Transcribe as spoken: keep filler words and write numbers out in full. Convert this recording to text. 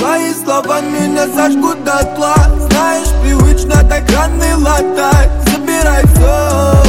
Твои слова меня сожгут дотла. Знаешь, привычно так раны латать. Забирай все.